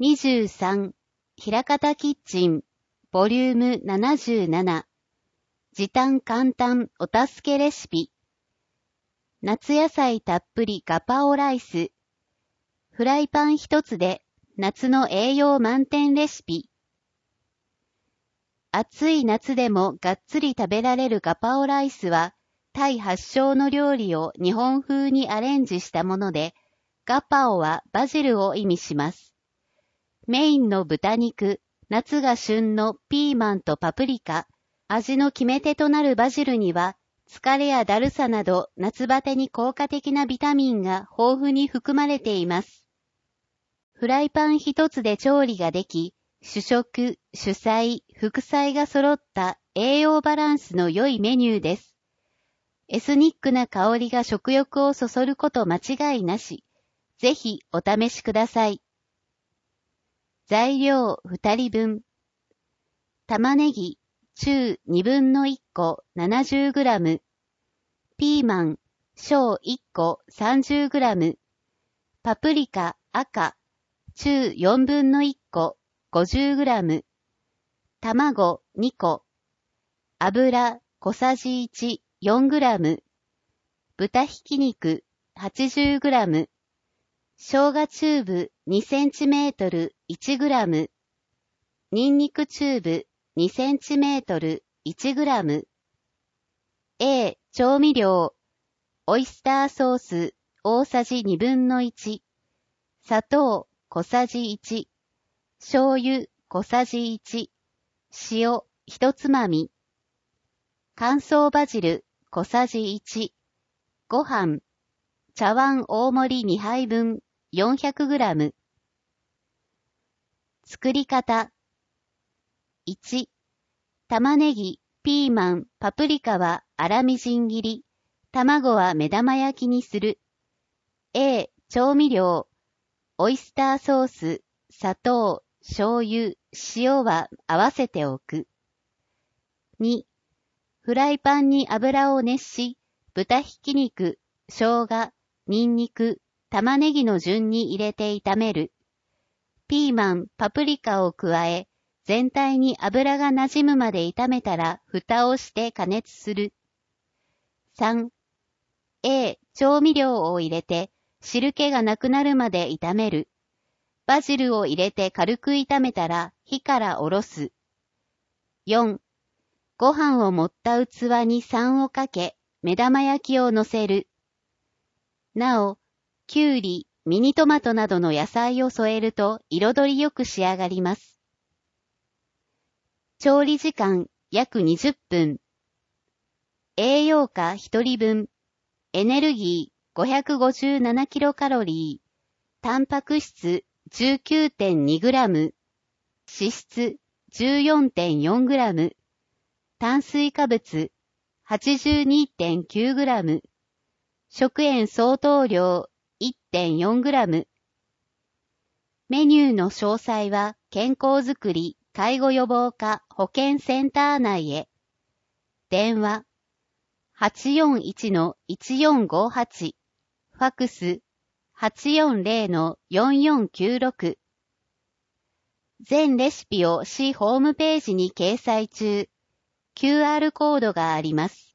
23、ひらかたキッチン、ボリューム77、時短簡単お助けレシピ。夏野菜たっぷりガパオライス。フライパン一つで夏の栄養満点レシピ。暑い夏でもがっつり食べられるガパオライスは、タイ発祥の料理を日本風にアレンジしたもので、ガパオはバジルを意味します。メインの豚肉、夏が旬のピーマンとパプリカ、味の決め手となるバジルには、疲れやだるさなど夏バテに効果的なビタミンが豊富に含まれています。フライパン一つで調理ができ、主食、主菜、副菜が揃った栄養バランスの良いメニューです。エスニックな香りが食欲をそそること間違いなし。ぜひお試しください。材料2人分。玉ねぎ、中2分の1個 70g。ピーマン、小1個 30g。パプリカ、赤、中4分の1個 50g。卵2個。油小さじ1、4g。豚ひき肉 80g。生姜チューブ 2cm 1g。ニンニクチューブ 2cm 1g。A、調味料。オイスターソース大さじ2分の1。砂糖小さじ1。醤油小さじ1。塩1つまみ。乾燥バジル小さじ1。ご飯。茶碗大盛り2杯分 400g。作り方。1、玉ねぎ、ピーマン、パプリカは粗みじん切り。卵は目玉焼きにする。A、調味料。オイスターソース、砂糖、醤油、塩は合わせておく。2、フライパンに油を熱し、豚ひき肉、生姜、ニンニク、玉ねぎの順に入れて炒める。ピーマン、パプリカを加え、全体に油が馴染むまで炒めたら蓋をして加熱する。3、A、調味料を入れて汁気がなくなるまで炒める。バジルを入れて軽く炒めたら火から下ろす。4、ご飯を盛った器に酸をかけ、目玉焼きを乗せる。なお、きゅうり、ミニトマトなどの野菜を添えると彩りよく仕上がります。調理時間約20分。栄養価1人分。エネルギー 557 キロカロリー。タンパク質 19.2 グラム。脂質 14.4 グラム。炭水化物 82.9 グラム。食塩相当量 1.4 グラム。メニューの詳細は健康づくり、介護予防課保健センター内へ。電話 841-1458。ファクス 840-4496。全レシピを市ホームページに掲載中。QR コードがあります。